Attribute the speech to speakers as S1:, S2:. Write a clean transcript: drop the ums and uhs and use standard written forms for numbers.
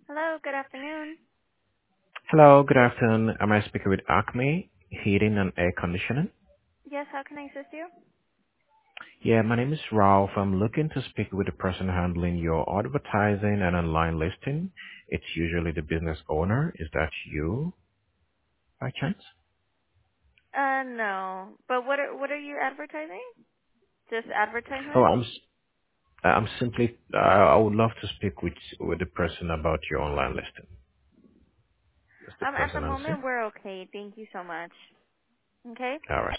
S1: Hello, good afternoon.
S2: Hello, good afternoon. Am I speaking with Acme Heating and Air Conditioning?
S1: Yes, how can I assist you?
S2: Yeah, my name is Ralph. I'm looking to speak with the person handling your advertising and online listing. It's usually the business owner. Is that you by chance?
S1: No. But what are you advertising? Just
S2: Oh,
S1: advertisement?
S2: I'm simply, I would love to speak with the person about your online listing. Is the
S1: At the
S2: person on the scene?
S1: moment we're okay. Thank you so much. Okay?
S2: All right.